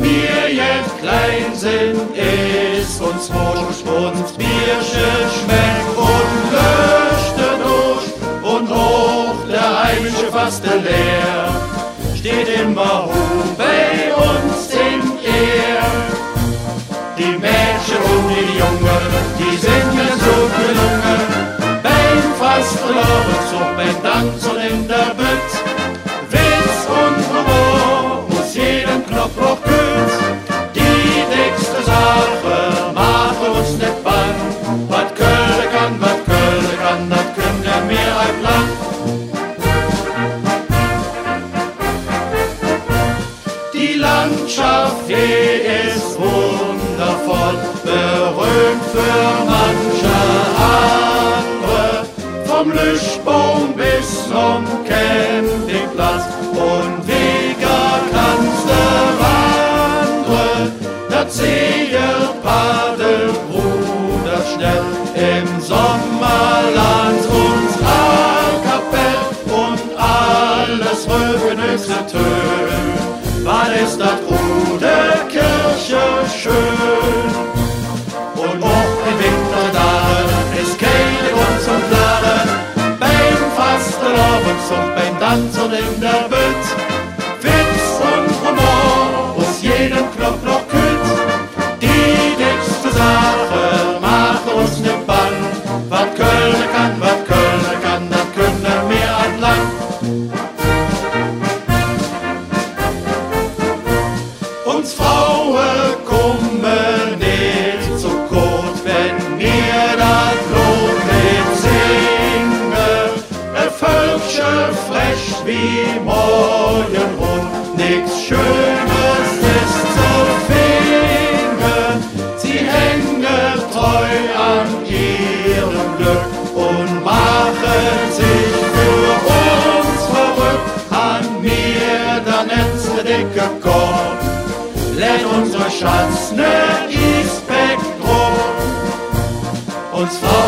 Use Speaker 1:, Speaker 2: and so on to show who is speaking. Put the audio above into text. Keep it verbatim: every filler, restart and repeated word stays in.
Speaker 1: wir jetzt klein sind, ist uns wurscht, uns Biersche schmeckt und löschte durch und hoch der heimische Faste leer, steht immer hoch bei uns in Ehr. Die Mädchen und die Jungen, die singen so gelungen, beim Fasteloben, so beim Tanzen in der Bütt. Witz und Humor muss jeden Knopfloch kürz, die nächste Sache macht uns nicht bang. Was Köln kann, was Köln kann, das können wir mehr als lang. Die Landschaft hier ist wundervoll, berühmt für manche andere, vom Lüschbaum bis zum Campingplatz und Weger kannst du wandern, da ziehe Padelbruder schnell im Sommerland uns A-Kapell und alles rögenöse Tön. Was ist das Rude Kirche schön? Und auch im Winter da ist keine Grund zum Klagen, beim Fasteloben und beim Tanzen in der Bütt. Witz und Humor aus jedem Knopfloch kühlt, die nächste Sache macht uns nicht bang. Was Köln kann, was Köln kann, das können wir an lang. Uns Frauen kommen nicht zu kurz, wenn wir das Lob mit singen. Ein Völkchen frech wie Morgenrot, nichts Schönes ist zu finden. Sie hängen treu an ihrem Glück und machen sich für uns verrückt. An mir dann letzte dicke Korb, lädt unsere Schatz ne Isbeck drum. Uns Frauen